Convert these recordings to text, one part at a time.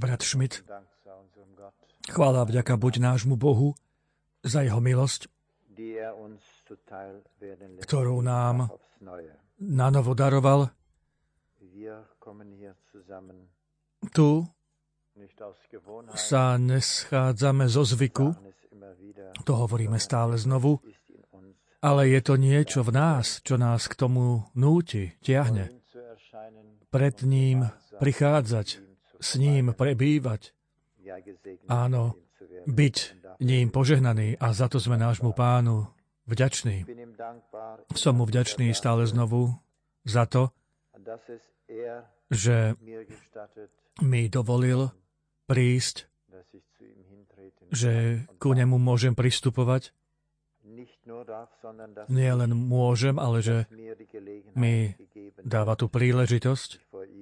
brat Schmidt. Chvála a vďaka buď nášmu Bohu za jeho milosť, ktorú nám nanovo daroval. Tu sa neschádzame zo zvyku, to hovoríme stále znovu, ale je to niečo v nás, čo nás k tomu núti, tiahne. Pred ním prichádzať, s ním prebývať. Áno, byť ním požehnaný a za to sme nášmu Pánu vďační. Som mu vďačný stále znovu za to, že mi dovolil prísť, že ku nemu môžem pristupovať. Nie len môžem, ale že mi dáva tú príležitosť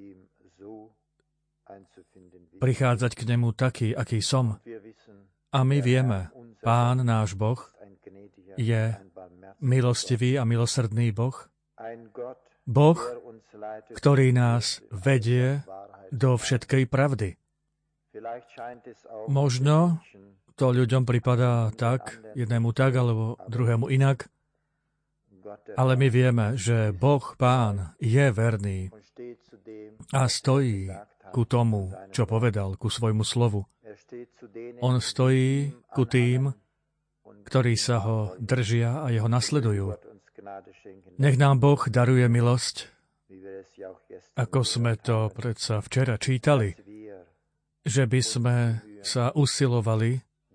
prichádzať k nemu taký, aký som. A my vieme, Pán náš Boh je milostivý a milosrdný Boh. Boh, ktorý nás vedie do všetkej pravdy. Možno to ľuďom pripadá tak, jednému tak, alebo druhému inak, ale my vieme, že Boh, Pán, je verný a stojí ku tomu, čo povedal, ku svojmu slovu. On stojí ku tým, ktorí sa ho držia a jeho nasledujú. Nech nám Boh daruje milosť, ako sme to predsa včera čítali, že by sme sa usilovali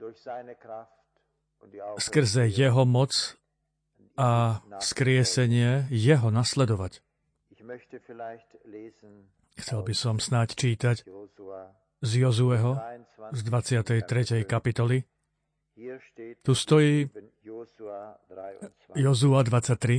skrze jeho moc a vzkriesenie jeho nasledovať. Chcel by som snáď čítať z Jozueho, z 23. kapitoly. Tu stojí Jozua 23.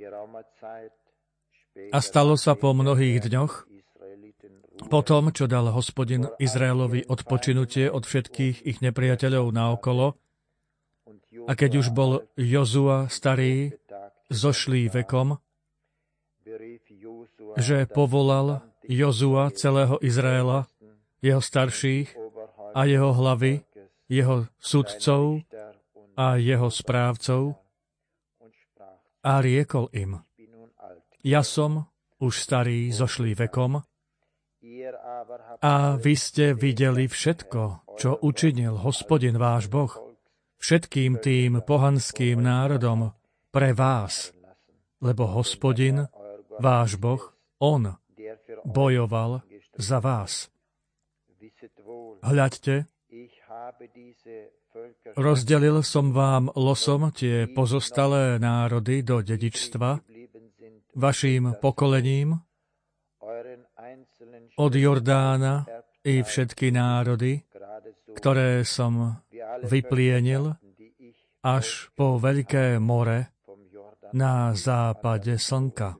A stalo sa po mnohých dňoch, po tom, čo dal Hospodin Izraelovi odpočinutie od všetkých ich nepriateľov naokolo, a keď už bol Jozua starý, zošlý vekom, že povolal Jozua celého Izraela, jeho starších a jeho hlavy, jeho sudcov a jeho správcov a riekol im: Ja som už starý, zošlý vekom, a vy ste videli všetko, čo učinil Hospodin váš Boh všetkým tým pohanským národom pre vás, lebo Hospodin váš Boh, on bojoval za vás. Hľaďte, rozdelil som vám losom tie pozostalé národy do dedičstva, vaším pokolením, od Jordána i všetky národy, ktoré som vyplienil až po veľké more na západe slnka.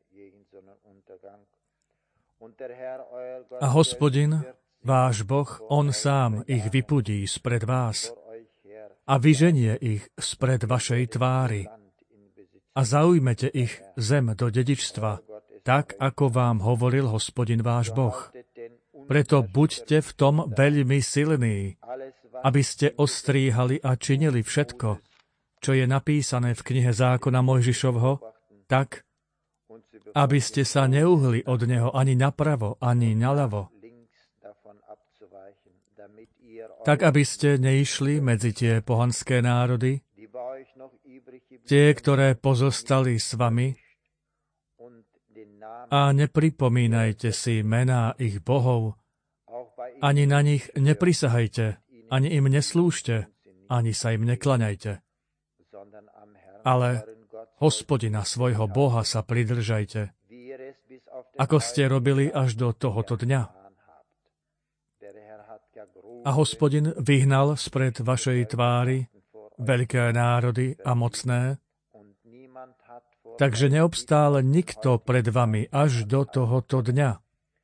A Hospodin, váš Boh, on sám ich vypudí spred vás a vyženie ich spred vašej tvári a zaujmete ich zem do dedičstva, tak, ako vám hovoril Hospodin váš Boh. Preto buďte v tom veľmi silní, aby ste ostríhali a činili všetko, čo je napísané v knihe zákona Mojžišovho, tak, aby ste sa neuhli od neho ani napravo, ani naľavo, tak, aby ste neišli medzi tie pohanské národy, tie, ktoré pozostali s vami, a nepripomínajte si mená ich bohov, ani na nich neprisahajte, ani im neslúžte, ani sa im neklaňajte. Ale Hospodina svojho Boha sa pridržajte, ako ste robili až do tohoto dňa. A Hospodin vyhnal spred vašej tvári veľké národy a mocné, takže neobstál nikto pred vami až do tohoto dňa.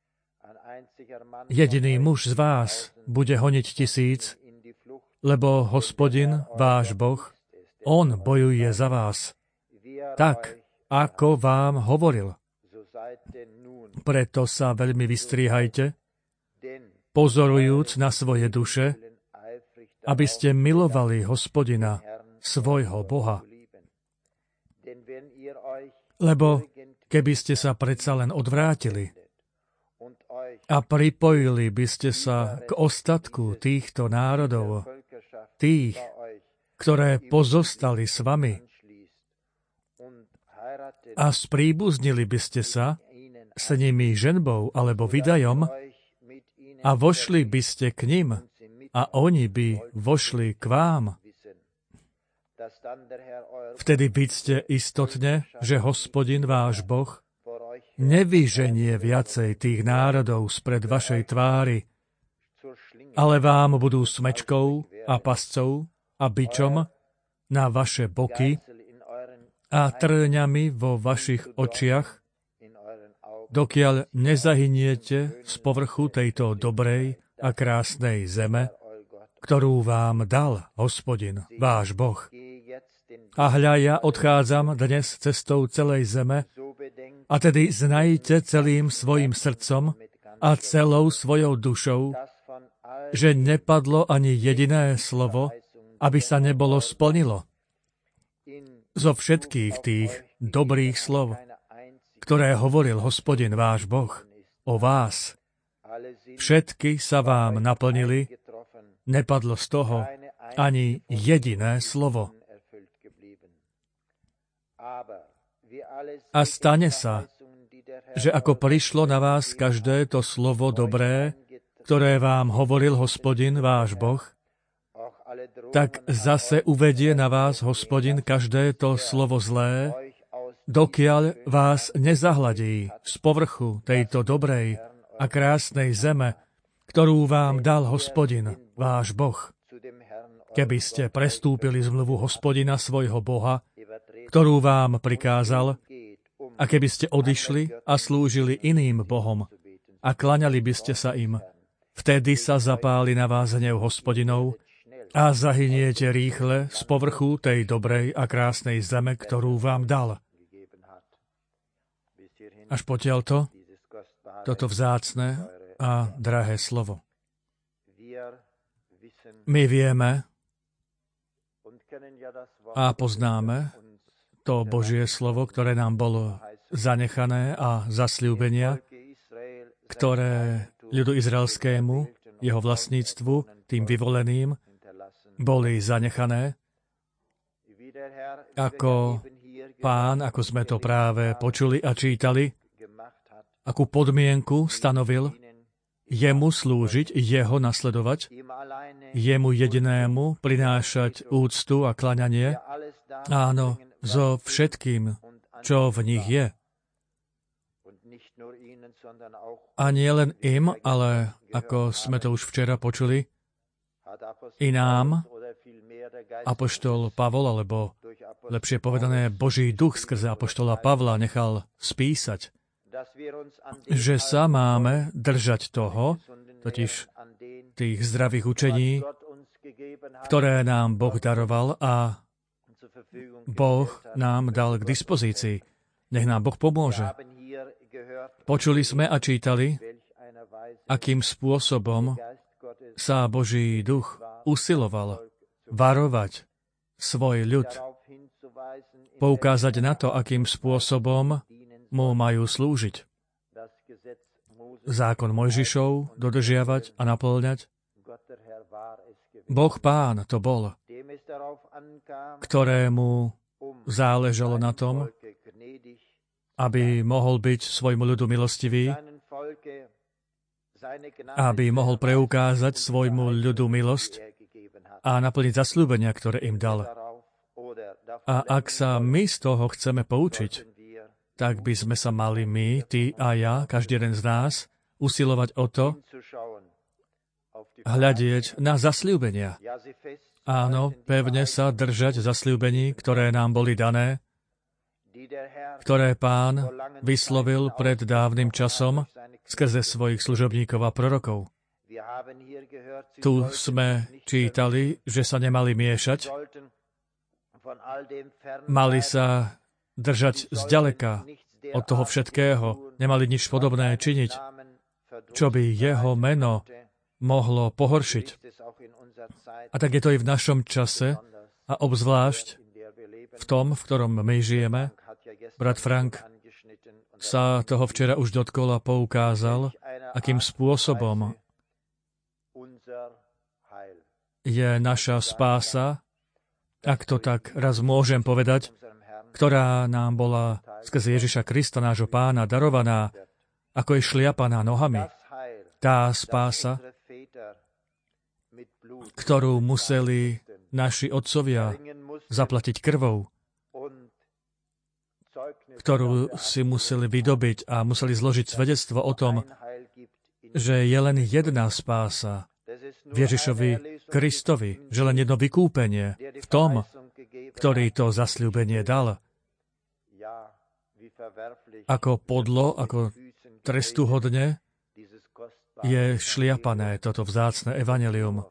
Jediný muž z vás bude honiť 1000, lebo Hospodin, váš Boh, on bojuje za vás, tak, ako vám hovoril. Preto sa veľmi vystriehajte, pozorujúc na svoje duše, aby ste milovali Hospodina, svojho Boha. Lebo keby ste sa predsa len odvrátili a pripojili by ste sa k ostatku týchto národov, tých, ktoré pozostali s vami, a spríbuznili by ste sa s nimi ženbou alebo vydajom a vošli by ste k nim a oni by vošli k vám. Vtedy byste istotne, že Hospodin váš Boh nevyženie viacej tých národov spred vašej tvári, ale vám budú smečkou a pascou a bičom na vaše boky a trňami vo vašich očiach, dokiaľ nezahyniete z povrchu tejto dobrej a krásnej zeme, ktorú vám dal Hospodin, váš Boh. A hľa, ja odchádzam dnes cestou celej zeme, a tedy znajte celým svojim srdcom a celou svojou dušou, že nepadlo ani jediné slovo, aby sa nebolo splnilo. Zo všetkých tých dobrých slov, ktoré hovoril Hospodin váš Boh o vás, všetky sa vám naplnili, nepadlo z toho ani jediné slovo. A stane sa, že ako prišlo na vás každé to slovo dobré, ktoré vám hovoril Hospodin váš Boh, tak zase uvedie na vás Hospodin každé to slovo zlé, dokiaľ vás nezahladí z povrchu tejto dobrej a krásnej zeme, ktorú vám dal Hospodin, váš Boh. Keby ste prestúpili zmluvu Hospodina svojho Boha, ktorú vám prikázal, a keby ste odišli a slúžili iným bohom a klaňali by ste sa im, vtedy sa zapáli na vás hnev Hospodinov a zahyniete rýchle z povrchu tej dobrej a krásnej zeme, ktorú vám dal. Až potiaľto, toto vzácne a drahé slovo. My vieme a poznáme to Božie slovo, ktoré nám bolo zanechané a zasľúbenia, ktoré ľudu izraelskému, jeho vlastníctvu, tým vyvoleným, boli zanechané, ako Pán, ako sme to práve počuli a čítali, akú podmienku stanovil jemu slúžiť, jeho nasledovať, jemu jedinému prinášať úctu a klaňanie, áno, so všetkým, čo v nich je. A nie len im, ale ako sme to už včera počuli, i nám apoštol Pavol, alebo lepšie povedané Boží duch skrze apoštola Pavla nechal spísať, že sa máme držať toho, totiž tých zdravých učení, ktoré nám Boh daroval a Boh nám dal k dispozícii. Nech nám Boh pomôže. Počuli sme a čítali, akým spôsobom sa Boží duch usiloval varovať svoj ľud, poukázať na to, akým spôsobom mu majú slúžiť. Zákon Mojžišov dodržiavať a naplňať. Boh Pán to bol, ktorému záležalo na tom, aby mohol byť svojmu ľudu milostivý, aby mohol preukázať svojmu ľudu milosť a naplniť zasľúbenia, ktoré im dal. A ak sa my z toho chceme poučiť, tak by sme sa mali my, ty a ja, každý jeden z nás, usilovať o to, hľadieť na zasľúbenia. Áno, pevne sa držať zasľúbení, ktoré nám boli dané, ktoré Pán vyslovil pred dávnym časom skrze svojich služobníkov a prorokov. Tu sme čítali, že sa nemali miešať, mali sa držať zďaleka od toho všetkého, nemali nič podobné činiť, čo by jeho meno mohlo pohoršiť. A tak je to i v našom čase, a obzvlášť v tom, v ktorom my žijeme. Brat Frank sa toho včera už dotkol a poukázal, akým spôsobom je naša spása, ak to tak raz môžem povedať, ktorá nám bola skrze Ježiša Krista, nášho Pána, darovaná, ako je šliapaná nohami. Tá spása, ktorú museli naši otcovia zaplatiť krvou, ktorú si museli vydobiť a museli zložiť svedectvo o tom, že je len jedna spása v Ježišovi Kristovi, že len jedno vykúpenie v tom, ktorý to zasľúbenie dal. Ako podlo, ako trestuhodne je šliapané toto vzácne evanjelium.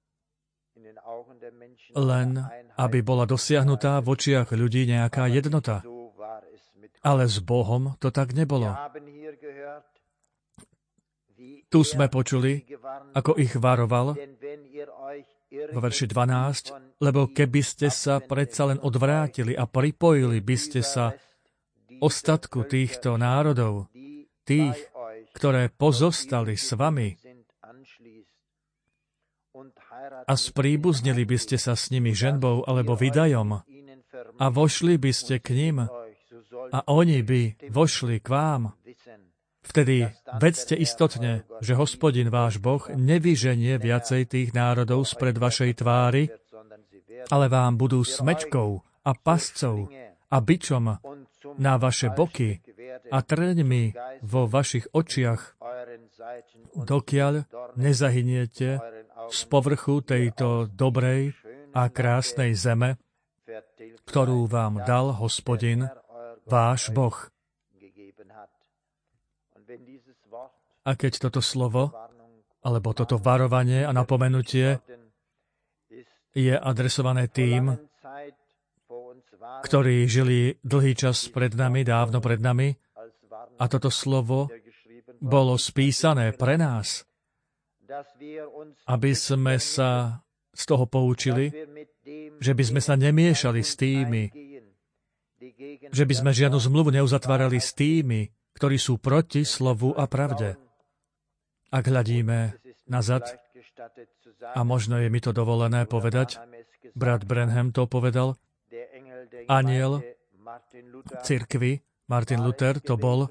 Len aby bola dosiahnutá v očiach ľudí nejaká jednota. Ale s Bohom to tak nebolo. Tu sme počuli, ako ich varoval vo verši 12, lebo keby ste sa predsa len odvrátili a pripojili by ste sa ostatku týchto národov, tých, ktoré pozostali s vami, a spríbuznili by ste sa s nimi ženbou alebo vydajom a vošli by ste k ním a oni by vošli k vám. Vtedy vedzte istotne, že Hospodin váš Boh nevyženie viacej tých národov spred vašej tvári, ale vám budú smečkou a pascou a bičom na vaše boky a trňmi vo vašich očiach, dokiaľ nezahyniete z povrchu tejto dobrej a krásnej zeme, ktorú vám dal Hospodin, váš Boh. A keď toto slovo, alebo toto varovanie a napomenutie je adresované tým, ktorí žili dlhý čas pred nami, dávno pred nami, a toto slovo bolo spísané pre nás, aby sme sa z toho poučili, že by sme sa nemiešali s tými, že by sme žiadnu zmluvu neuzatvárali s tými, ktorí sú proti slovu a pravde. Ak hľadíme nazad, a možno je mi to dovolené povedať, brat Branham to povedal, anjel cirkvi, Martin Luther, to bol,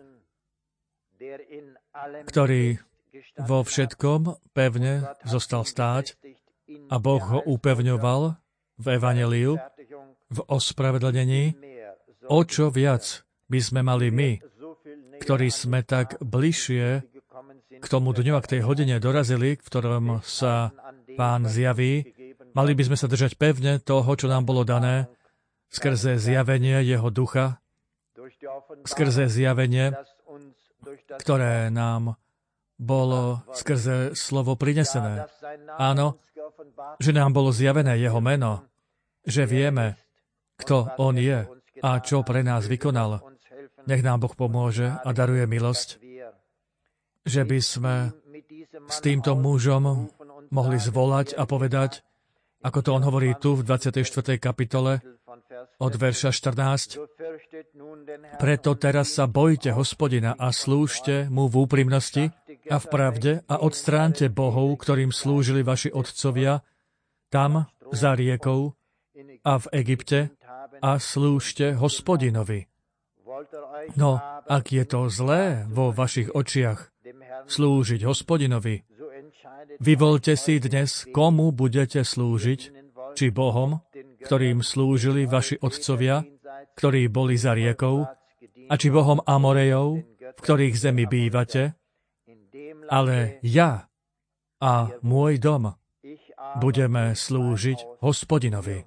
ktorý vo všetkom pevne zostal stáť a Boh ho upevňoval v evanjeliu, v ospravedlnení. O čo viac by sme mali my, ktorí sme tak bližšie k tomu dňu a k tej hodine dorazili, v ktorom sa Pán zjaví, mali by sme sa držať pevne toho, čo nám bolo dané, skrze zjavenie Jeho ducha, skrze zjavenie, ktoré nám bolo skrze slovo prinesené. Áno, že nám bolo zjavené Jeho meno, že vieme, kto On je a čo pre nás vykonal. Nech nám Boh pomôže a daruje milosť, že by sme s týmto mužom mohli zvolať a povedať, ako to on hovorí tu v 24. kapitole od verša 14. Preto teraz sa bojte Hospodina a slúžte mu v úprimnosti a v pravde a odstránte bohov, ktorým slúžili vaši otcovia tam za riekou a v Egypte a slúžte Hospodinovi. No, ak je to zlé vo vašich očiach, slúžiť Hospodinovi, vyvoľte si dnes, komu budete slúžiť, či Bohom, ktorým slúžili vaši otcovia, ktorí boli za riekou, a či Bohom Amorejov, v ktorých zemi bývate, ale ja a môj dom budeme slúžiť Hospodinovi.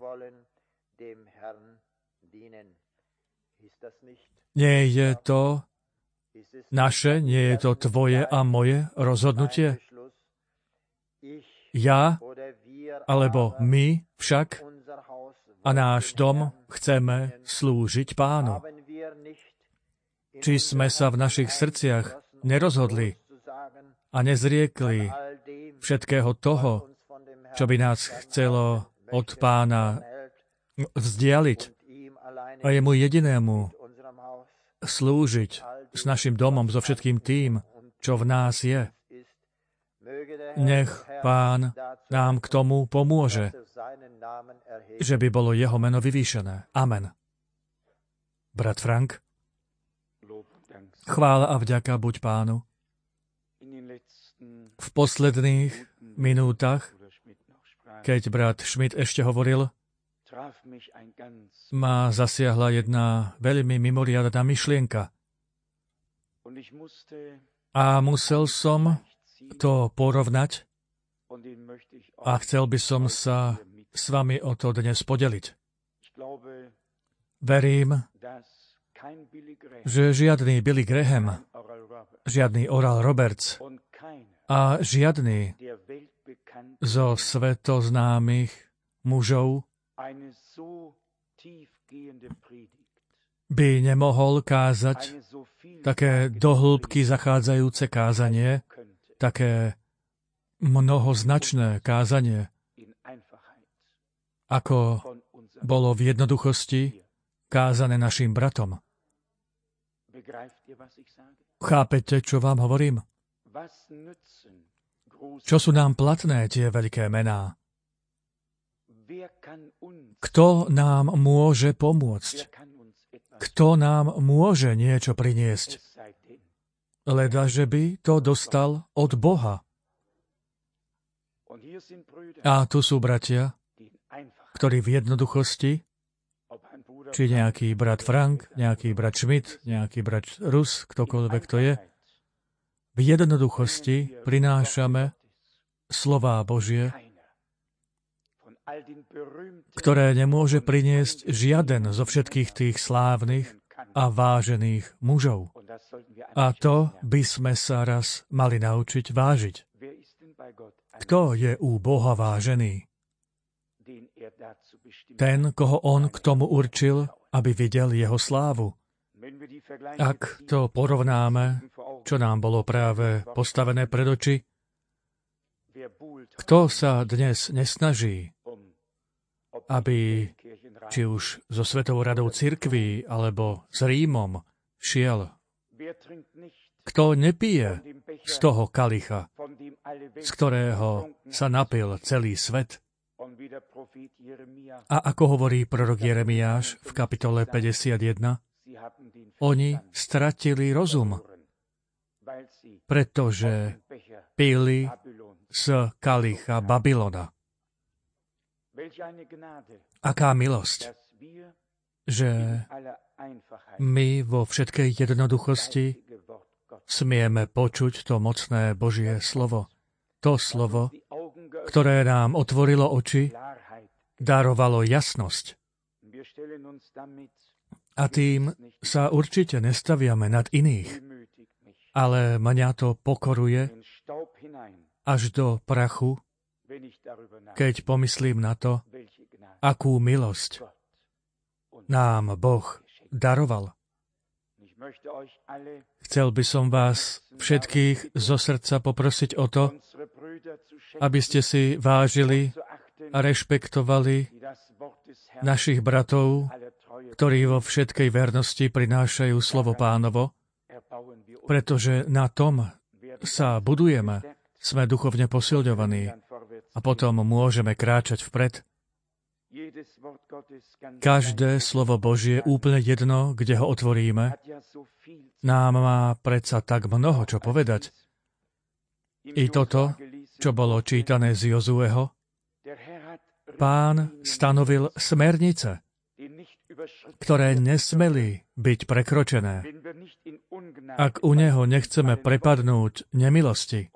Nie je to naše, nie je to tvoje a moje rozhodnutie? Ja, alebo my však a náš dom chceme slúžiť Pánu. Či sme sa v našich srdciach nerozhodli a nezriekli všetkého toho, čo by nás chcelo od Pána vzdialiť a jemu jedinému slúžiť s našim domom, so všetkým tým, čo v nás je. Nech Pán nám k tomu pomôže, že by bolo jeho meno vyvýšené. Amen. Brat Frank, chvála a vďaka buď Pánu. V posledných minútach, keď brat Schmidt ešte hovoril, ma zasiahla jedna veľmi mimoriadna myšlienka. A musel som to porovnať a chcel by som sa s vami o to dnes podeliť. Verím, že žiadny Billy Graham, žiadny Oral Roberts a žiadny zo svetoznámych mužov by nemohol kázať také dohĺbky zachádzajúce kázanie, také mnohoznačné kázanie, ako bolo v jednoduchosti kázané našim bratom. Chápete, čo vám hovorím? Čo sú nám platné tie veľké mená? Kto nám môže pomôcť? Kto nám môže niečo priniesť? Ledaže by to dostal od Boha. A tu sú bratia, ktorí v jednoduchosti, či nejaký brat Frank, nejaký brat Schmidt, nejaký brat Rus, ktokoľvek to je, v jednoduchosti prinášame slová Božie, ktoré nemôže priniesť žiaden zo všetkých tých slávnych a vážených mužov. A to by sme sa raz mali naučiť vážiť. Kto je u Boha vážený? Ten, koho on k tomu určil, aby videl jeho slávu. Ak to porovnáme, čo nám bolo práve postavené pred oči, kto sa dnes nesnaží, aby či už so Svetou radou cirkví alebo s Rímom šiel? Kto nepije z toho kalicha, z ktorého sa napil celý svet? A ako hovorí prorok Jeremiáš v kapitole 51, oni stratili rozum, pretože pili z kalicha Babylona. Aká milosť, že my vo všetkej jednoduchosti smieme počuť to mocné Božie slovo. To slovo, ktoré nám otvorilo oči, darovalo jasnosť. A tým sa určite nestaviame nad iných, ale mňa to pokoruje až do prachu, keď pomyslím na to, akú milosť nám Boh daroval. Chcel by som vás všetkých zo srdca poprosiť o to, aby ste si vážili a rešpektovali našich bratov, ktorí vo všetkej vernosti prinášajú slovo Pánovo, pretože na tom sa budujeme, sme duchovne posilňovaní a potom môžeme kráčať vpred. Každé slovo Božie, úplne jedno, kde ho otvoríme, nám má predsa tak mnoho čo povedať. I toto, čo bolo čítané z Jozueho, Pán stanovil smernice, ktoré nesmeli byť prekročené. Ak u neho nechceme prepadnúť nemilosti,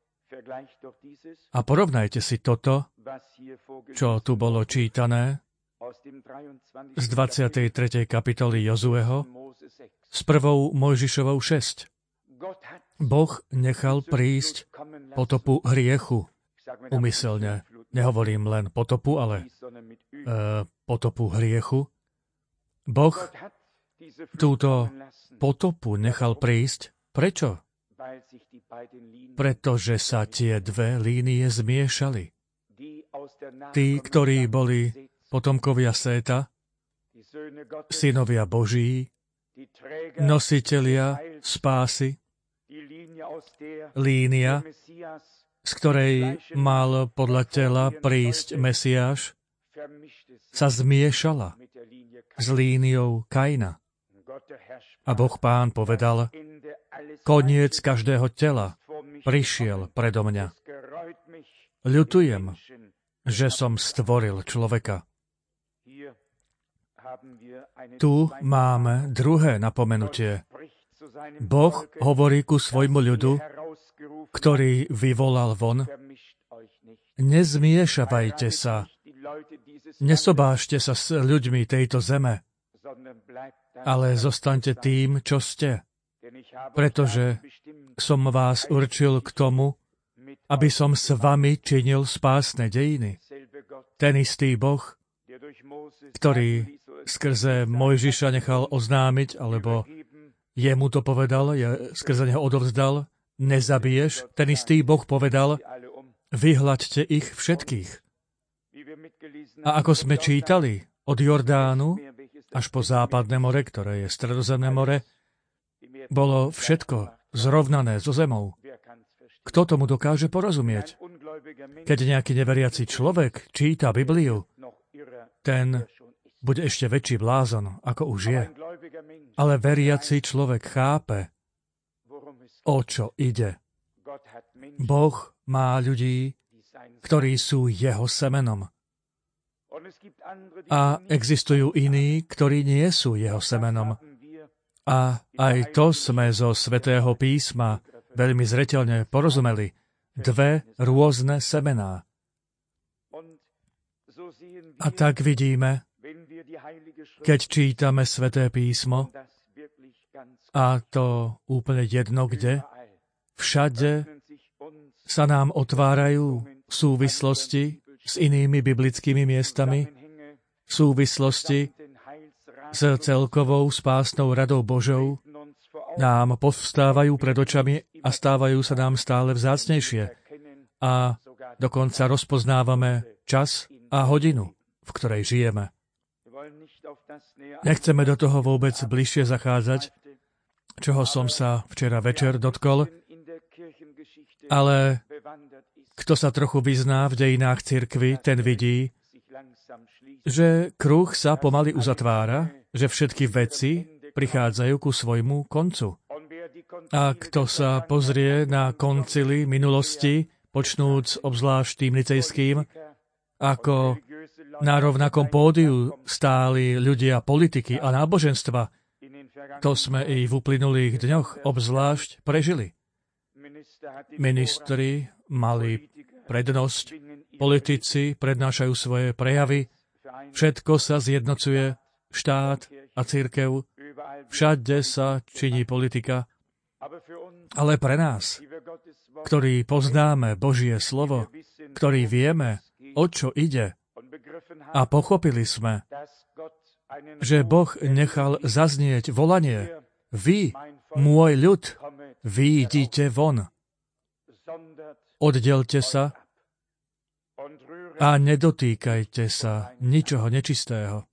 a porovnajte si toto, čo tu bolo čítané z 23. kapitoly Jozueho s 1. Mojžišovou 6. Boh nechal prísť potopu hriechu. Umyselne nehovorím len potopu, ale potopu hriechu. Boh túto potopu nechal prísť. Prečo? pretože sa tie dve línie zmiešali. Tí, ktorí boli potomkovia Séta, synovia Boží, nositelia spásy, línia, z ktorej mal podľa tela prísť Mesiáš, sa zmiešala s líniou Kaina. A Boh Pán povedal, koniec každého tela prišiel predo mňa. Ľutujem, že som stvoril človeka. Tu máme druhé napomenutie. Boh hovorí ku svojmu ľudu, ktorý vyvolal von, nezmiešavajte sa, nesobážte sa s ľuďmi tejto zeme, ale zostaňte tým, čo ste, pretože som vás určil k tomu, aby som s vami činil spásne dejiny. Ten istý Boh, ktorý skrze Mojžiša nechal oznámiť, alebo jemu to povedal, skrze neho odovzdal, nezabiješ, ten istý Boh povedal, vyhľaďte ich všetkých. A ako sme čítali, od Jordánu až po západné more, ktoré je Stredozemné more, bolo všetko zrovnané so zemou. Kto tomu dokáže porozumieť? Keď nejaký neveriaci človek číta Bibliu, ten bude ešte väčší blázon, ako už je. Ale veriaci človek chápe, o čo ide. Boh má ľudí, ktorí sú jeho semenom. A existujú iní, ktorí nie sú jeho semenom. A aj to sme zo Svätého písma veľmi zreteľne porozumeli. Dve rôzne semená. A tak vidíme, keď čítame Sväté písmo, a to úplne jedno kde, všade sa nám otvárajú súvislosti s inými biblickými miestami, súvislosti s celkovou spásnou radou Božou, nám povstávajú pred očami a stávajú sa nám stále vzácnejšie. A dokonca rozpoznávame čas a hodinu, v ktorej žijeme. Nechceme do toho vôbec bližšie zachádzať, čoho som sa včera večer dotkol, ale kto sa trochu vyzná v dejinách cirkvi, ten vidí, že kruh sa pomaly uzatvára, že všetky veci prichádzajú ku svojmu koncu. A kto sa pozrie na koncily minulosti, počnúc obzvlášť tým nicejským, ako na rovnakom pódiu stáli ľudia politiky a náboženstva, to sme i v uplynulých dňoch obzvlášť prežili. Ministri mali prednosť, politici prednášajú svoje prejavy, všetko sa zjednocuje, štát a cirkev, všade sa činí politika, ale pre nás, ktorí poznáme Božie slovo, ktorí vieme, o čo ide, a pochopili sme, že Boh nechal zaznieť volanie, vy, môj ľud, vyjdite von. Oddelte sa a nedotýkajte sa ničoho nečistého.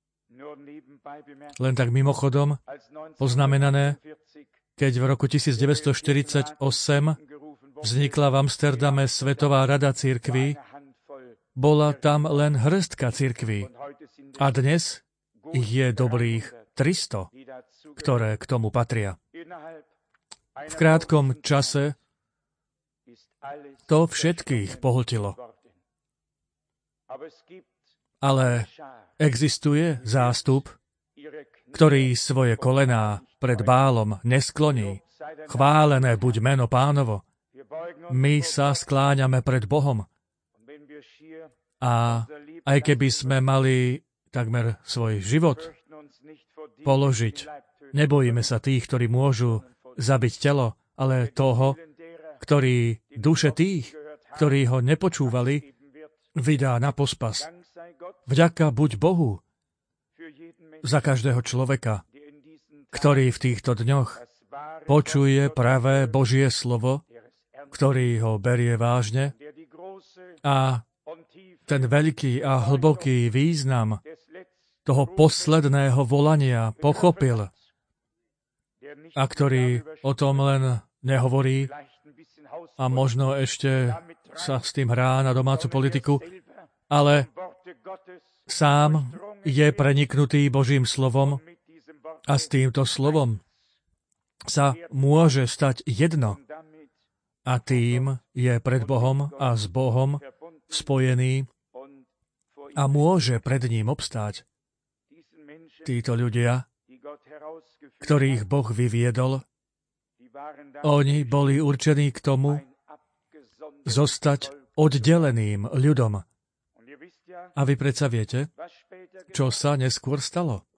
Len tak mimochodom, poznamenané, keď v roku 1948 vznikla v Amsterdame Svetová rada cirkví, bola tam len hŕstka cirkví. A dnes ich je dobrých 300, ktoré k tomu patria. V krátkom čase to všetkých pohltilo. Ale existuje zástup, ktorý svoje kolená pred Bálom neskloní. Chválené buď meno Pánovo. My sa skláňame pred Bohom. A aj keby sme mali takmer svoj život položiť, nebojíme sa tých, ktorí môžu zabiť telo, ale toho, ktorý duše tých, ktorí ho nepočúvali, vydá na pospas. Vďaka buď Bohu za každého človeka, ktorý v týchto dňoch počuje pravé Božie slovo ktorý ho berie vážne a ten veľký a hlboký význam toho posledného volania pochopil a ktorý o tom len nehovorí a možno ešte sa s tým hrá na domácu politiku, ale sám je preniknutý Božím slovom a s týmto slovom sa môže stať jedno a tým je pred Bohom a s Bohom spojený a môže pred ním obstáť. Títo ľudia, ktorých Boh vyviedol, oni boli určení k tomu zostať oddeleným ľudom. A vy predsa viete, čo sa neskôr stalo.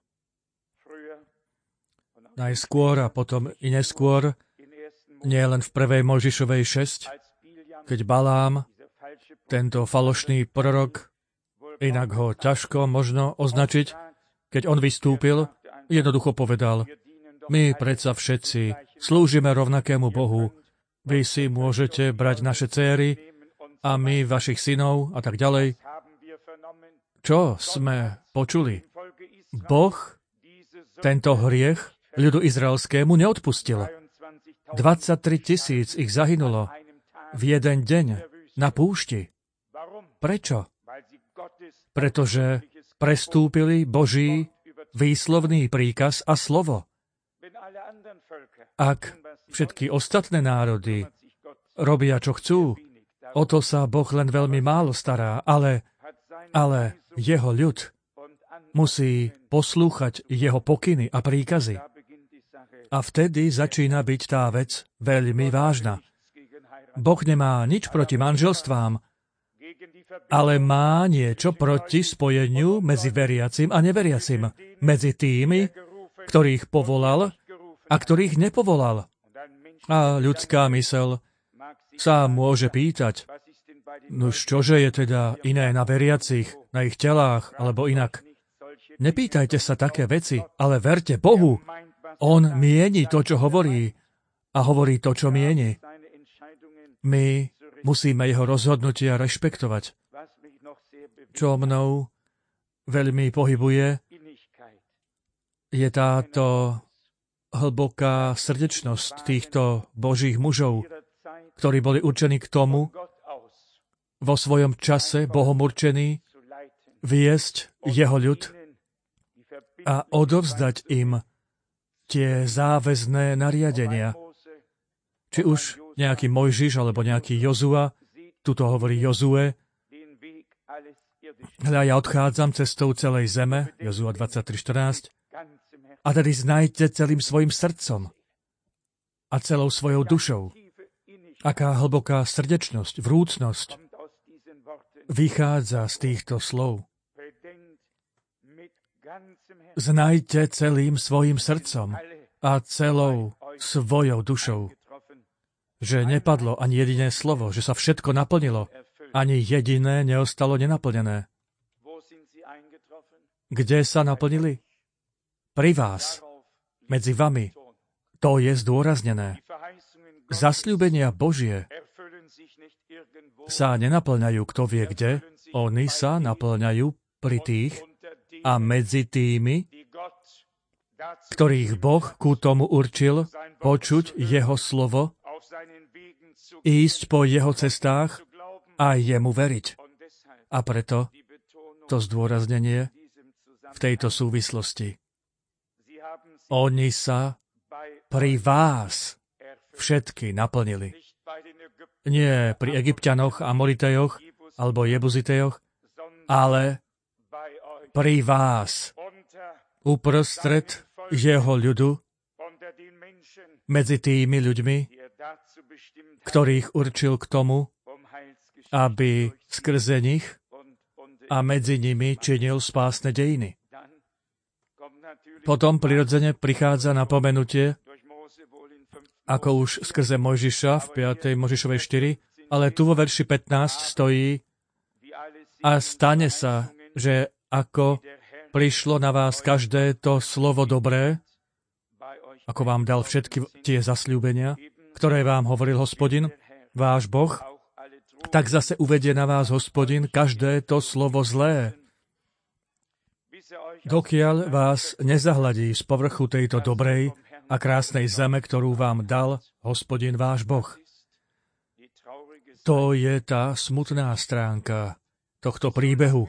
Najskôr a potom i neskôr, nie len v 1. Mojžišovej 6, keď Balám, tento falošný prorok, inak ho ťažko možno označiť, keď on vystúpil, jednoducho povedal, my predsa všetci slúžime rovnakému Bohu, vy si môžete brať naše céry a my vašich synov a tak ďalej. Čo sme počuli? Boh tento hriech ľudu izraelskému neodpustil. 23 000 ich zahynulo v jeden deň na púšti. Prečo? Pretože prestúpili Boží výslovný príkaz a slovo. Ak všetky ostatné národy robia, čo chcú, o to sa Boh len veľmi málo stará, ale jeho ľud musí poslúchať jeho pokyny a príkazy. A vtedy začína byť tá vec veľmi vážna. Boh nemá nič proti manželstvám, ale má niečo proti spojeniu medzi veriacim a neveriacim, medzi tými, ktorých povolal a ktorých nepovolal. A ľudská myseľ sa môže pýtať, nož čože je teda iné na veriacich, na ich telách, alebo inak. Nepýtajte sa také veci, ale verte Bohu. On mieni to, čo hovorí, a hovorí to, čo mieni. My musíme jeho rozhodnutia rešpektovať. Čo mnou veľmi pohybuje, je táto hlboká srdečnosť týchto Božích mužov, ktorí boli určení k tomu, vo svojom čase Bohom určení, viesť jeho ľud a odovzdať im tie záväzné nariadenia. Či už nejaký Mojžiš alebo nejaký Jozua, tuto hovorí Jozue, hľa, ja odchádzam cestou celej zeme, Jozua 23:14, a tedy znajte celým svojim srdcom a celou svojou dušou. Aká hlboká srdečnosť, vrúcnosť vychádza z týchto slov. Znajte celým svojim srdcom a celou svojou dušou. Že nepadlo ani jediné slovo, že sa všetko naplnilo, ani jediné neostalo nenaplnené. Kde sa naplnili? Pri vás, medzi vami. To je zdôraznené. Zasľúbenia Božie sa nenaplňajú kto vie kde, oni sa naplňajú pri tých a medzi tými, ktorých Boh ku tomu určil počuť jeho slovo, ísť po jeho cestách a jemu veriť. A preto to zdôraznenie v tejto súvislosti. Oni sa pri vás všetky naplnili. Nie pri Egypťanoch, Amoritejoch alebo Jebuzitejoch, ale pri vás, uprostred jeho ľudu, medzi tými ľuďmi, ktorých určil k tomu, aby skrze nich a medzi nimi činil spásne dejiny. Potom prirodzene prichádza napomenutie, ako už skrze Mojžiša v 5. Mojžišovej 4, ale tu vo verši 15 stojí: a stane sa, že ako prišlo na vás každé to slovo dobré, ako vám dal všetky tie zasľúbenia, ktoré vám hovoril Hospodin, váš Boh, tak zase uvedie na vás Hospodin každé to slovo zlé, dokiaľ vás nezahladí z povrchu tejto dobrej a krásnej zeme, ktorú vám dal Hospodin váš Boh. To je tá smutná stránka tohto príbehu.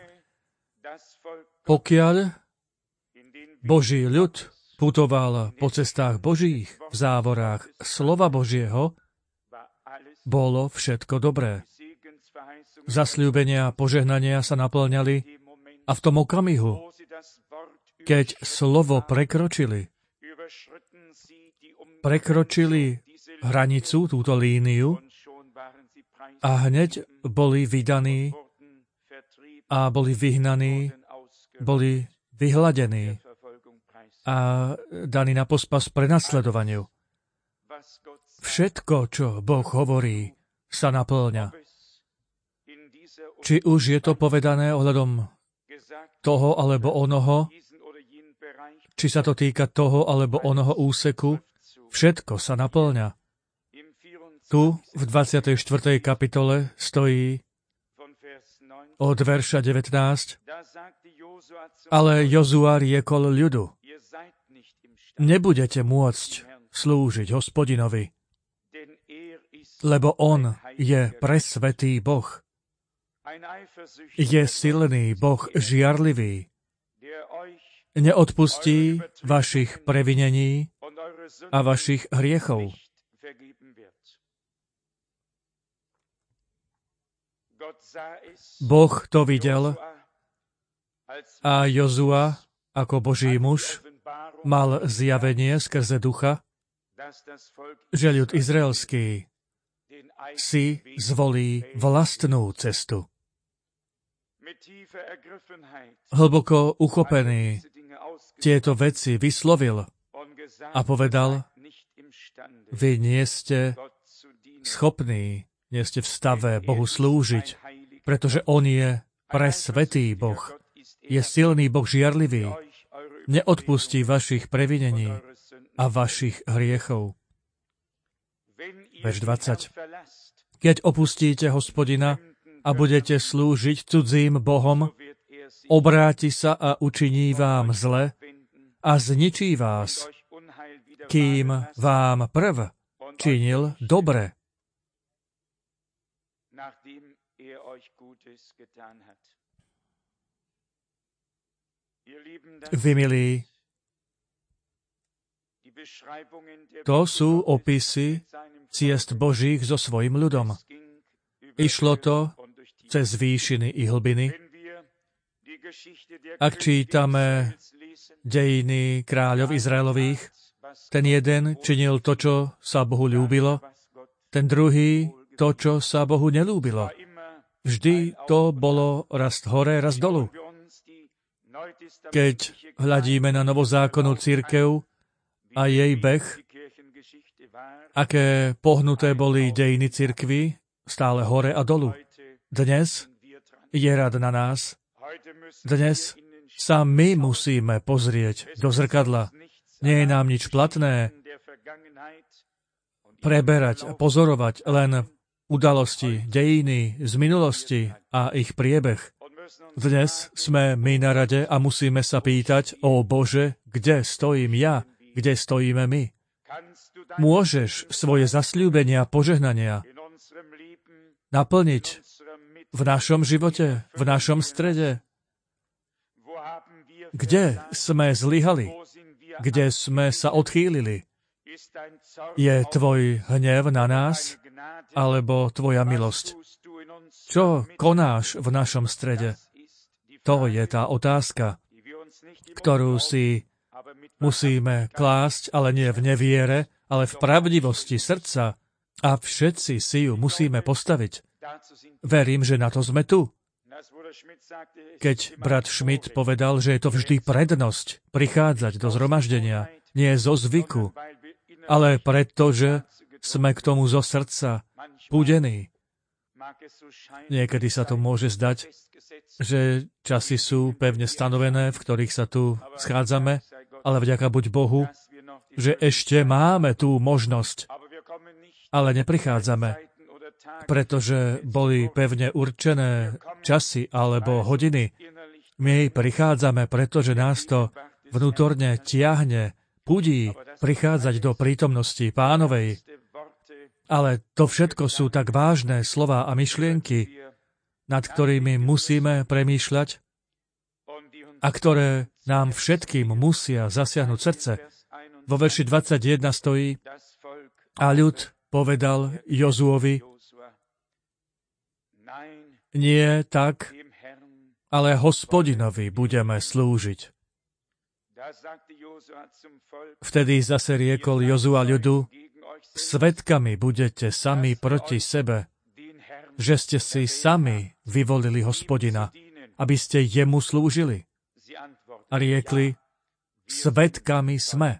Pokiaľ Boží ľud putoval po cestách Božích v závorách slova Božieho, bolo všetko dobré. Zasľúbenia a požehnania sa naplňali a v tom okamihu, keď slovo prekročili hranicu, túto líniu, a hneď boli vydaní a boli vyhnaní, boli vyhladení a daní na pospas prenasledovaniu. Všetko, čo Boh hovorí, sa naplňa. Či už je to povedané ohľadom toho alebo onoho, či sa to týka toho alebo onoho úseku, všetko sa naplňa. Tu v 24. kapitole stojí od verša 19, ale Jozua riekol ľudu, nebudete môcť slúžiť Hospodinovi, lebo on je presvätý Boh. Je silný Boh, žiarlivý. Neodpustí vašich previnení a vašich hriechov. Boh to videl a Jozua, ako Boží muž, mal zjavenie skrze ducha, že ľud izraelský si zvolí vlastnú cestu. Hlboko uchopený tieto veci vyslovil a povedal, vy nie ste schopní, nie ste v stave Bohu slúžiť, pretože on je presvätý Boh. Je silný Boh žiarlivý. Neodpustí vašich previnení a vašich hriechov. Verš 20. Keď opustíte Hospodina a budete slúžiť cudzím bohom, obráti sa a učiní vám zle a zničí vás, kým vám prv činil dobre. Vy, milí, to sú opisy ciest Božích so svojím ľudom. Išlo to cez výšiny i hlbiny. Ak čítame dejiny kráľov Izraelových, ten jeden činil to, čo sa Bohu ľúbilo, ten druhý to, čo sa Bohu nelúbilo. Vždy to bolo raz hore, raz dolu. Keď hľadíme na novozákonnú cirkev a jej beh, aké pohnuté boli dejiny cirkvi, stále hore a dolu. Dnes je rad na nás. Dnes sa my musíme pozrieť do zrkadla. Nie je nám nič platné preberať a pozorovať len udalosti, dejiny z minulosti a ich priebeh. Dnes sme my na rade a musíme sa pýtať, ó Bože, kde stojím ja, kde stojíme my? Môžeš svoje zasľúbenia a požehnania naplniť v našom živote, v našom strede? Kde sme zlyhali? Kde sme sa odchýlili? Je tvoj hnev na nás, alebo tvoja milosť? Čo konáš v našom strede? To je tá otázka, ktorú si musíme klásť, ale nie v neviere, ale v pravdivosti srdca. A všetci si ju musíme postaviť. Verím, že na to sme tu. Keď brat Schmidt povedal, že je to vždy prednosť prichádzať do zhromaždenia, nie zo zvyku, ale preto, že sme k tomu zo srdca púdení. Niekedy sa to môže zdať, že časy sú pevne stanovené, v ktorých sa tu schádzame, ale vďaka buď Bohu, že ešte máme tú možnosť, ale neprichádzame pretože boli pevne určené časy alebo hodiny. My prichádzame, pretože nás to vnútorne tiahne, pudí prichádzať do prítomnosti Pánovej. Ale to všetko sú tak vážne slová a myšlienky, nad ktorými musíme premýšľať a ktoré nám všetkým musia zasiahnuť srdce. Vo verši 21 stojí: a ľud povedal Jozuovi: nie tak, ale Hospodinovi budeme slúžiť. Vtedy zase riekol Jozua ľudu: svedkami budete sami proti sebe, že ste si sami vyvolili Hospodina, aby ste jemu slúžili. A riekli: svedkami sme.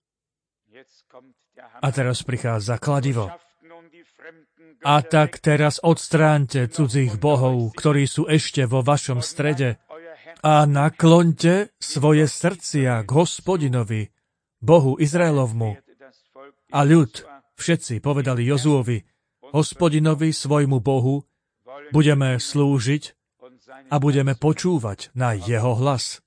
A teraz prichádza kladivo. A tak teraz odstráňte cudzích bohov, ktorí sú ešte vo vašom strede, a nakloňte svoje srdcia k Hospodinovi, Bohu Izraelovmu. A ľud všetci povedali Jozuovi: Hospodinovi, svojmu Bohu, budeme slúžiť a budeme počúvať na jeho hlas.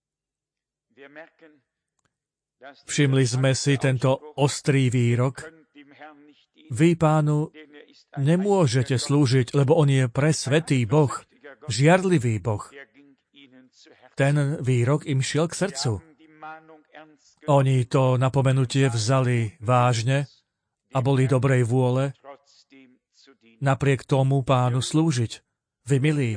Všimli sme si tento ostrý výrok: vy Pánu nemôžete slúžiť, lebo on je presvätý Boh, žiarlivý Boh. Ten výrok im šiel k srdcu. Oni to napomenutie vzali vážne a boli dobrej vôle napriek tomu Pánu slúžiť. Vy milí,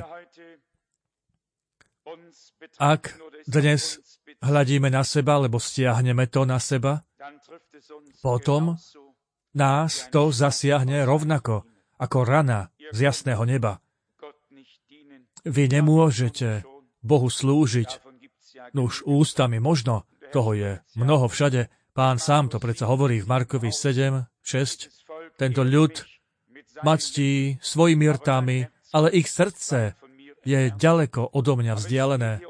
ak dnes hľadíme na seba, lebo stiahneme to na seba, potom nás to zasiahne rovnako ako rana z jasného neba. Vy nemôžete Bohu slúžiť, už ústami možno, toho je mnoho všade. Pán sám to predsa hovorí v Markovi 7, 6. Tento ľud ma ctí svojimi rtami, ale ich srdce je ďaleko odo mňa vzdialené.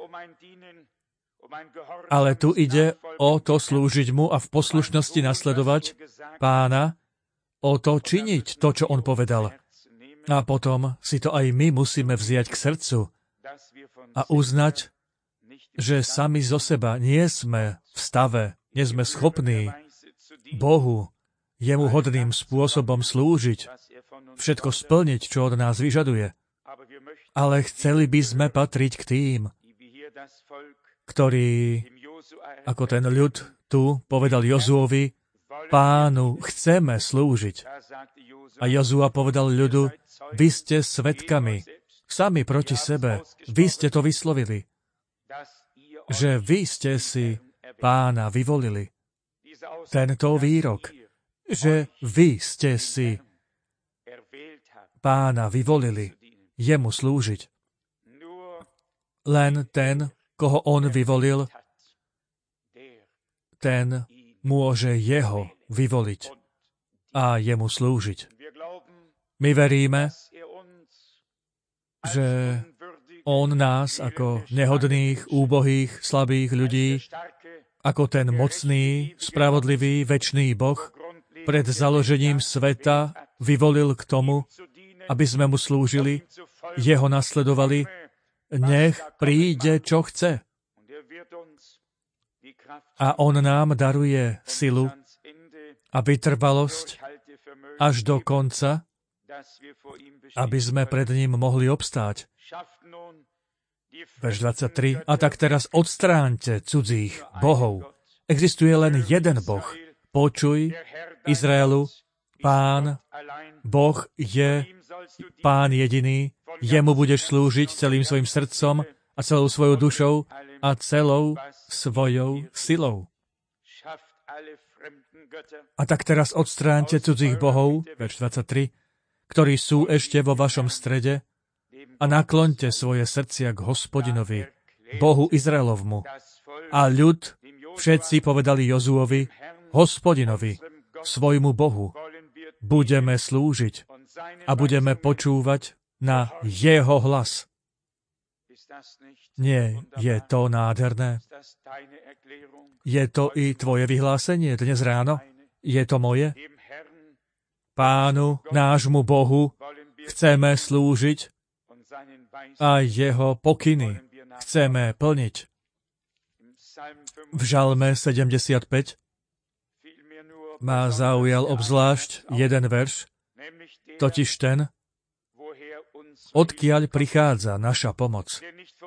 Ale tu ide o to slúžiť mu a v poslušnosti nasledovať Pána, o to činiť to, čo on povedal. A potom si to aj my musíme vziať k srdcu a uznať, že sami zo seba nie sme v stave, nie sme schopní Bohu, jemu hodným spôsobom slúžiť, všetko splniť, čo od nás vyžaduje. Ale chceli by sme patriť k tým, ktorí, ako ten ľud tu povedal Jozuovi: Pánu chceme slúžiť. A Jozua povedal ľudu: vy ste svedkami, sami proti sebe, vy ste to vyslovili, že vy ste si Pána vyvolili. Tento výrok, že vy ste si Pána vyvolili, jemu slúžiť. Len ten, koho on vyvolil, ten môže jeho vyvoliť a jemu slúžiť. My veríme, že on nás ako nehodných, úbohých, slabých ľudí, ako ten mocný, spravodlivý, večný Boh, pred založením sveta vyvolil k tomu, aby sme mu slúžili, jeho nasledovali, nech príde, čo chce. A on nám daruje silu a vytrvalosť až do konca, aby sme pred ním mohli obstáť. Verš 23. A tak teraz odstráňte cudzích bohov. Existuje len jeden Boh. Počuj, Izraelu, Pán, Boh je Pán jediný, jemu budeš slúžiť celým svojim srdcom a celou svojou dušou a celou svojou silou. A tak teraz odstráňte cudzích bohov, verš 23, ktorí sú ešte vo vašom strede, a nakloňte svoje srdcia k Hospodinovi, Bohu Izraelovmu. A ľud všetci povedali Jozuovi: Hospodinovi, svojmu Bohu, budeme slúžiť a budeme počúvať na jeho hlas. Nie, je to nádherné? Je to i tvoje vyhlásenie dnes ráno? Je to moje? Pánu, nášmu Bohu, chceme slúžiť a jeho pokyny chceme plniť. V Žalme 75 ma zaujal obzvlášť jeden verš, totiž ten, odkiaľ prichádza naša pomoc,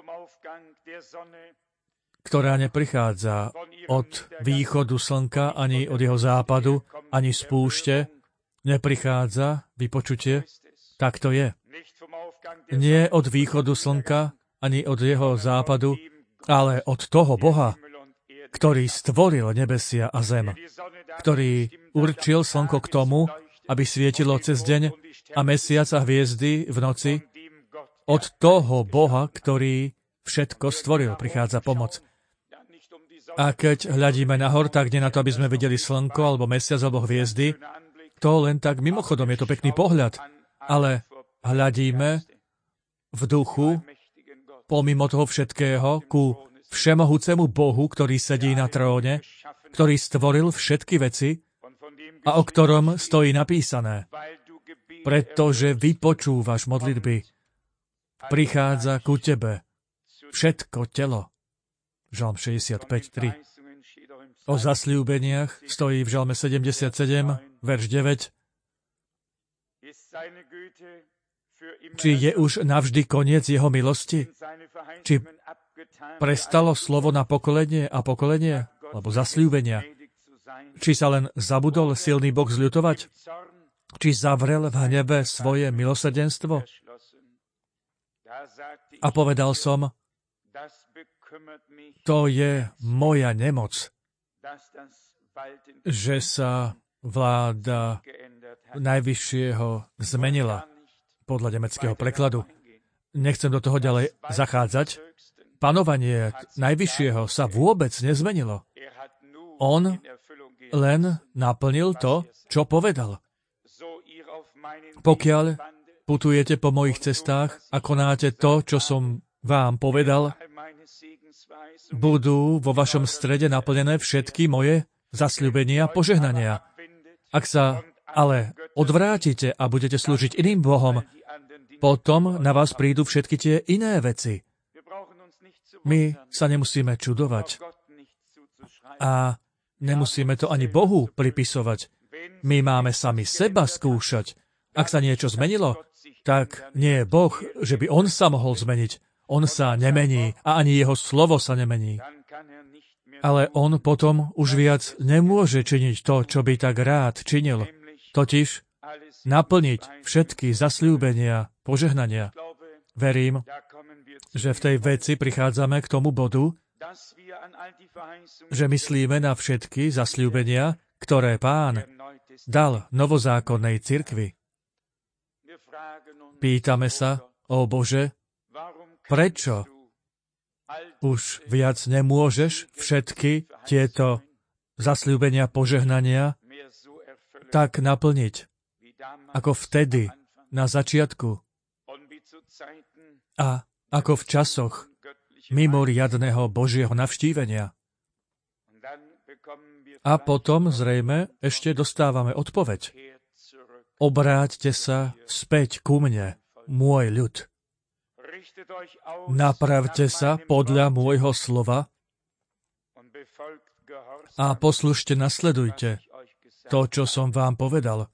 ktorá neprichádza od východu slnka, ani od jeho západu, ani z púšte, neprichádza vypočutie, tak to je. Nie od východu slnka, ani od jeho západu, ale od toho Boha, ktorý stvoril nebesia a zem, ktorý určil slnko k tomu, aby svietilo cez deň a mesiac a hviezdy v noci. Od toho Boha, ktorý všetko stvoril, prichádza pomoc. A keď hľadíme nahor, tak nie na to, aby sme videli slnko, alebo mesiac, alebo hviezdy. To len tak mimochodom, je to pekný pohľad. Ale hľadíme v duchu, pomimo toho všetkého, ku všemohúcemu Bohu, ktorý sedí na tróne, ktorý stvoril všetky veci a o ktorom stojí napísané. Pretože vypočúvaš modlitby, prichádza ku tebe všetko telo. Žalm 65:3. O zasľúbeniach stojí v Žalme 77, verš 9. Či je už navždy koniec jeho milosti? Či prestalo slovo na pokolenie a pokolenie? Alebo zasľúbenia? Či sa len zabudol silný Boh zľutovať? Či zavrel v hneve svoje milosrdenstvo? A povedal som, to je moja nemoc, že sa vláda Najvyššieho zmenila podľa nemeckého prekladu. Nechcem do toho ďalej zachádzať. Panovanie Najvyššieho sa vôbec nezmenilo. On len naplnil to, čo povedal. Pokiaľ putujete po mojich cestách a konáte to, čo som vám povedal, budú vo vašom strede naplnené všetky moje zasľúbenia a požehnania. Ak sa ale odvrátite a budete slúžiť iným bohom, potom na vás prídu všetky tie iné veci. My sa nemusíme čudovať a nemusíme to ani Bohu pripisovať. My máme sami seba skúšať. Ak sa niečo zmenilo, tak nie je Boh, že by on sa mohol zmeniť. On sa nemení a ani jeho slovo sa nemení. Ale on potom už viac nemôže činiť to, čo by tak rád činil. Totiž naplniť všetky zasľúbenia, požehnania. Verím, že v tej veci prichádzame k tomu bodu, že myslíme na všetky zasľúbenia, ktoré Pán dal novozákonnej cirkvi. Pýtame sa, ó Bože, prečo už viac nemôžeš všetky tieto zasľúbenia, požehnania tak naplniť, ako vtedy, na začiatku a ako v časoch mimoriadneho Božieho navštívenia. A potom zrejme ešte dostávame odpoveď. Obráťte sa späť ku mne, môj ľud. Napravte sa podľa môjho slova a poslušne nasledujte to, čo som vám povedal.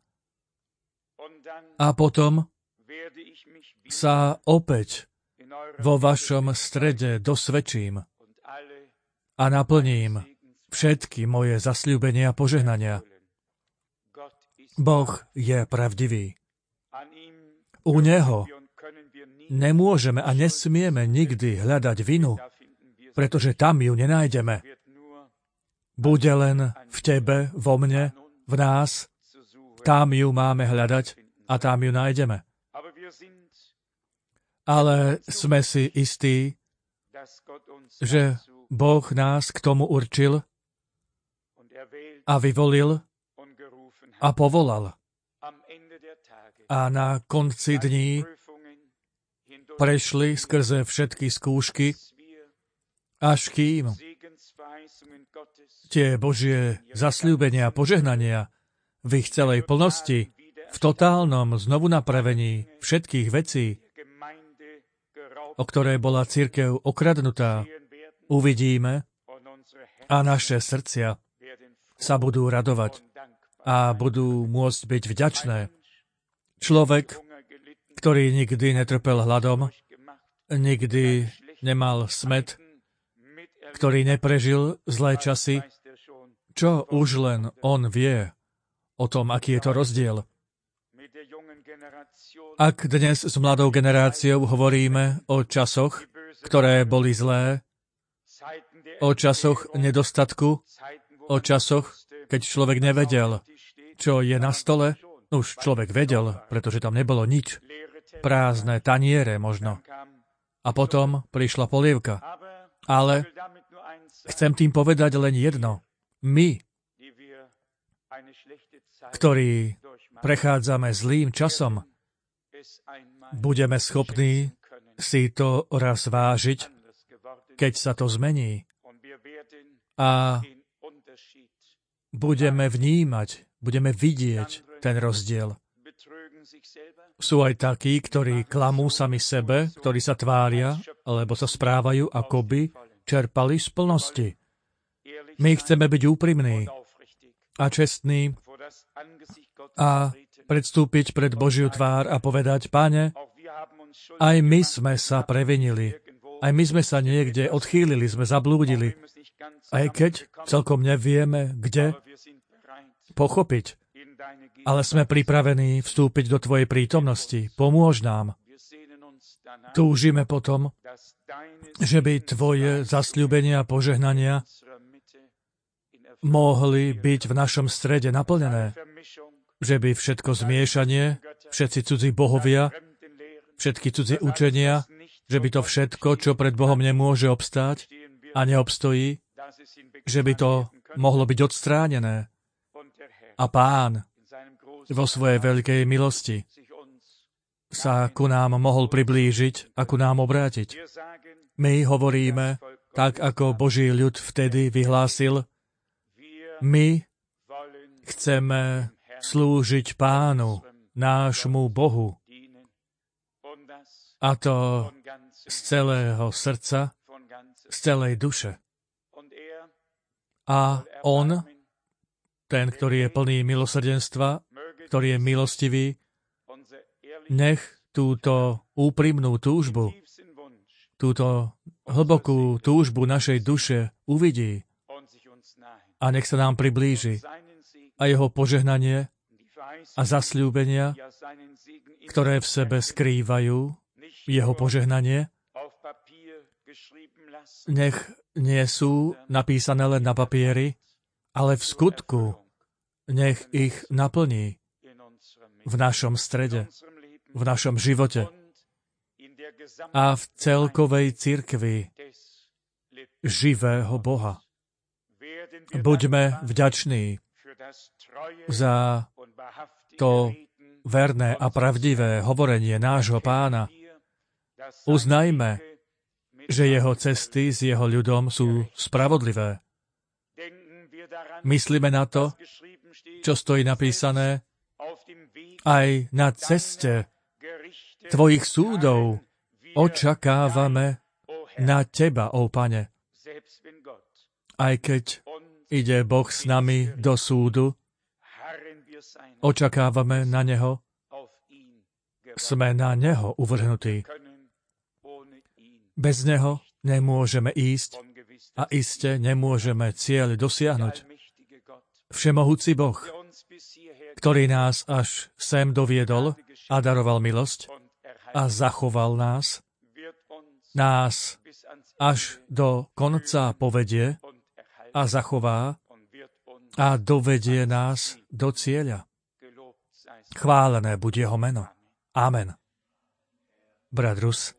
A potom sa opäť vo vašom strede dosvedčím a naplním všetky moje zasľúbenia a požehnania. Boh je pravdivý. U Neho nemôžeme a nesmieme nikdy hľadať vinu, pretože tam ju nenájdeme. Bude len v tebe, vo mne, v nás, tam ju máme hľadať a tam ju nájdeme. Ale sme si istí, že Boh nás k tomu určil a vyvolil a povolal. A na konci dní prešli skrze všetky skúšky, až kým tie Božie zasľúbenia a požehnania v ich celej plnosti v totálnom znovunapravení všetkých vecí, o ktoré bola cirkev okradnutá, uvidíme a naše srdcia sa budú radovať a budú môcť byť vďačné. Človek, ktorý nikdy netrpel hladom, nikdy nemal smäd, ktorý neprežil zlé časy, čo už len on vie o tom, aký je to rozdiel. Ak dnes s mladou generáciou hovoríme o časoch, ktoré boli zlé, o časoch nedostatku, o časoch, keď človek nevedel, čo je na stole, už človek vedel, pretože tam nebolo nič, prázdne taniere možno. A potom prišla polievka. Ale chcem tým povedať len jedno. My, ktorí prechádzame zlým časom, budeme schopní si to raz vážiť, keď sa to zmení. A budeme vnímať, budeme vidieť ten rozdiel. Sú aj takí, ktorí klamú sami sebe, ktorí sa tvária, alebo sa správajú, ako by čerpali z plnosti. My chceme byť úprimní a čestní a predstúpiť pred Božiu tvár a povedať: Pane, aj my sme sa previnili, aj my sme sa niekde odchýlili, sme zablúdili, aj keď celkom nevieme, kde pochopiť, ale sme pripravení vstúpiť do Tvojej prítomnosti. Pomôž nám. Túžime potom, že by Tvoje zasľúbenia a požehnania mohli byť v našom strede naplnené. Že by všetko zmiešanie, všetci cudzí bohovia, všetky cudzie učenia, že by to všetko, čo pred Bohom nemôže obstáť a neobstojí, že by to mohlo byť odstránené. A Pán vo svojej veľkej milosti sa ku nám mohol priblížiť a ku nám obrátiť. My hovoríme, tak ako Boží ľud vtedy vyhlásil, my chceme slúžiť Pánu, nášmu Bohu, a to z celého srdca, z celej duše. A on, ten, ktorý je plný milosrdenstva, ktorý je milostivý, nech túto úprimnú túžbu, túto hlbokú túžbu našej duše uvidí a nech sa nám priblíži a jeho požehnanie a zasľúbenia, ktoré v sebe skrývajú jeho požehnanie, nech nie sú napísané len na papieri, ale v skutku nech ich naplní v našom strede, v našom živote a v celkovej cirkvi živého Boha. Buďme vďační za to verné a pravdivé hovorenie nášho Pána. Uznajme, že jeho cesty s jeho ľudom sú spravodlivé. Myslíme na to, čo stojí napísané, aj na ceste tvojich súdov očakávame na teba, ó Pane. Aj keď ide Boh s nami do súdu, očakávame na neho, sme na neho uvrhnutí. Bez neho nemôžeme ísť a iste nemôžeme cieľ dosiahnuť. Všemohúci Boh, ktorý nás až sem doviedol a daroval milosť a zachoval nás až do konca povedie a zachová a dovedie nás do cieľa. Chválené buď jeho meno. Amen. Brat Rus,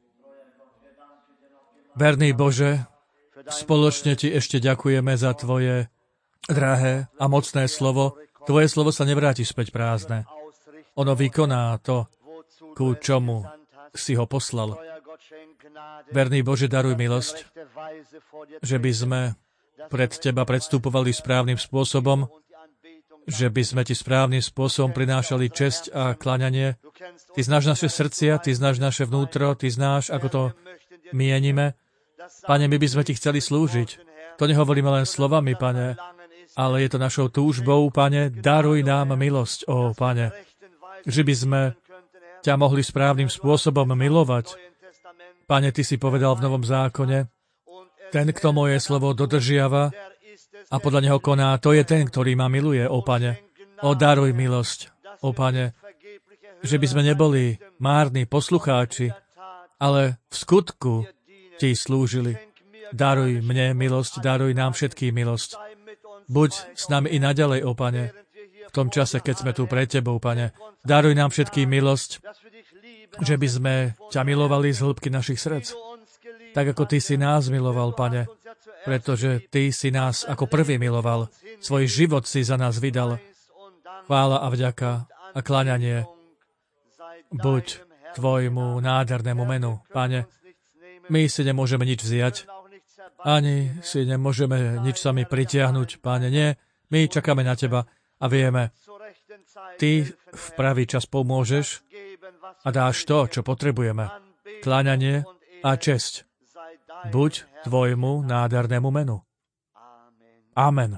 verný Bože, spoločne Ti ešte ďakujeme za Tvoje drahé a mocné slovo. Tvoje slovo sa nevráti späť prázdne. Ono vykoná to, ku čomu si ho poslal. Verný Bože, daruj milosť, že by sme pred Teba predstupovali správnym spôsobom že by sme Ti správnym spôsobom prinášali česť a kláňanie. Ty znáš naše srdcia, Ty znáš naše vnútro, Ty znáš, ako to mienime. Pane, my by sme Ti chceli slúžiť. To nehovoríme len slovami, Pane, ale je to našou túžbou, Pane, daruj nám milosť, Pane, že by sme ťa mohli správnym spôsobom milovať. Pane, Ty si povedal v Novom zákone, ten, kto moje slovo dodržiava a podľa neho koná, to je ten, ktorý ma miluje, Pane. Daruj milosť, Pane, že by sme neboli márni poslucháči, ale v skutku Ti slúžili. Daruj mne milosť, daruj nám všetkým milosť. Buď s nami i naďalej, Pane, v tom čase, keď sme tu pre Tebou, Pane. Daruj nám všetkým milosť, že by sme ťa milovali z hĺbky našich srdc. Tak ako Ty si nás miloval, Pane, pretože Ty si nás ako prvý miloval. Svoj život si za nás vydal. Chvála a vďaka a kláňanie buď Tvojmu nádhernému menu, Pane. My si nemôžeme nič vziať, ani si nemôžeme nič sami pritiahnuť, Pane. Nie, my čakáme na Teba a vieme, Ty v pravý čas pomôžeš a dáš to, čo potrebujeme. Kláňanie a česť buď Tvojmu nádhernému menu. Amen.